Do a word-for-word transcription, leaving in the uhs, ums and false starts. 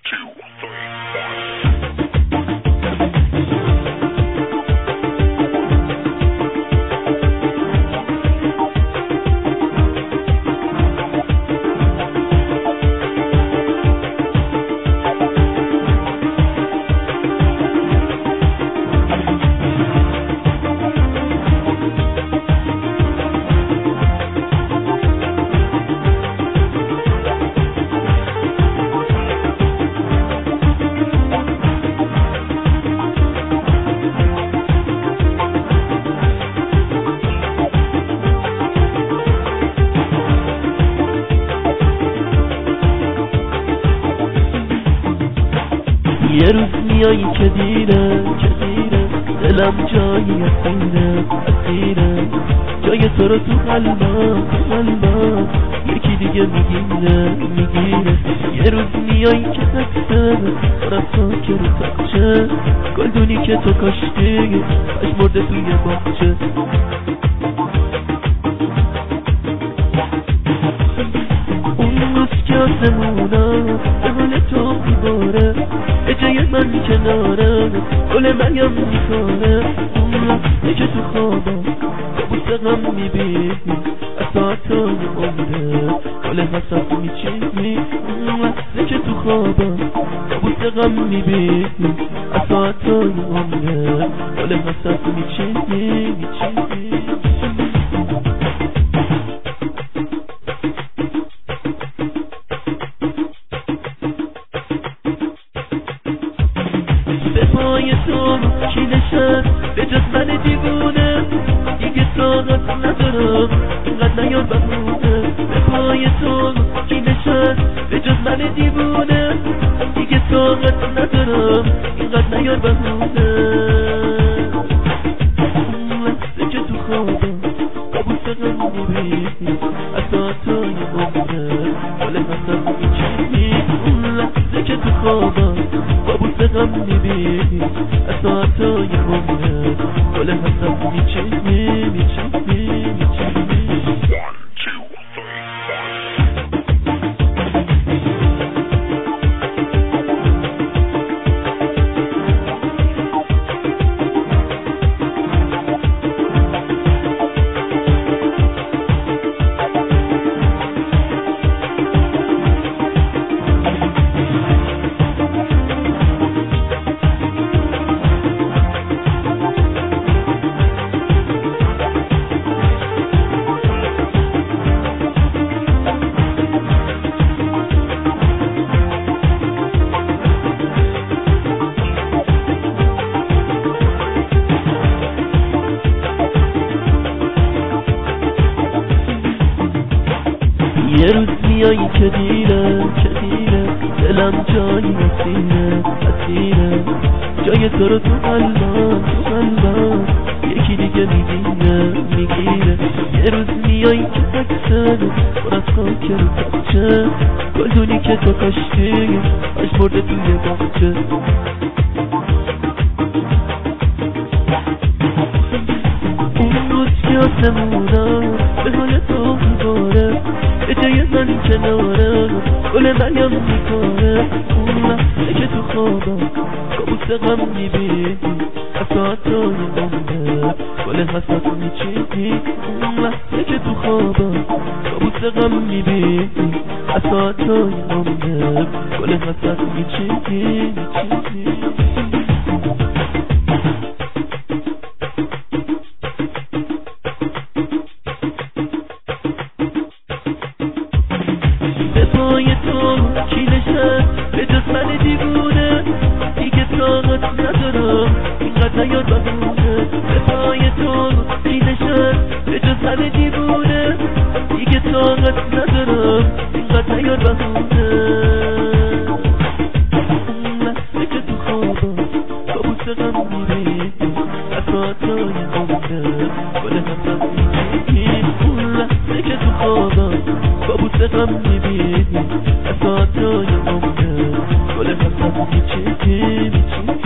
یه روز میایی که دیره که دیره دلم جایی اسیره اسیره جای تو رو تو قلبم تو قلبم یکی دیگه میگیره میگیره یه روز میایی که تکسه برم ساکه رو تاکچه گلدونی که تو کاشتی پش مرده توی باغچه اون روز که آسمونا به حال تو میباره به جای من کناره گل مریم میکنه اون لحظه که تو خوابم کابوس غم میبینی از ساعتای عمره گل حسد میچینی اون لحظه که تو خوابم کابوس غم میبینی از ساعتای عمره گل حسد میچینی میچینی پای تو کی نشد به جز من دیوونه دیگه طاقت ندارم اینقدر نیار بهونه به پای تو کی نشد به جز من دیوونه دیگه طاقت ندارم اینقدر نیار بهونه لحظه که تو خوابم کابوس غم میبینی از ساعتای عمره گل حسد میچینی اون لحظه که تو خوابم کابوس غم میبینی از ساعتای عمره گل حسد میچینی میچینی میچینی یه روز میایی که دیره که دیره دلم جایی اسیره اسیره جای تو رو تو قلبم تو قلبم یکی دیگه میگیره میگیره یه روز میایی که تکسه پر از خاک رو تاکچه گلدونی که تو کاشتی پش مرده توی باغچه اون روز که آسمونا به حال تو میباره به جای من کناره گل مریم میکنه اون لحظه که تو خوابم کابوس غم میبینی از ساعتای عمره گل حسد میچینی اون لحظه که تو خوابم کابوس غم میبینی از ساعتای عمره گل حسد میچینی میچینی پای تو کی نشد به جز من دیوونه دیگه طاقت ندارم اینقدر نیار بهونه به پای تو کی نشد به جز من دیوونه دیگه طاقت ندارم اینقدر نیار بهونه اون لحظه که تو خوابم کابوس غم میبینی از ساعتای عمره گل حسد میچینی اون لحظه که تو خوابم کابوس غم میبینی از ساعتای عمره گل حسد میچینی میچینی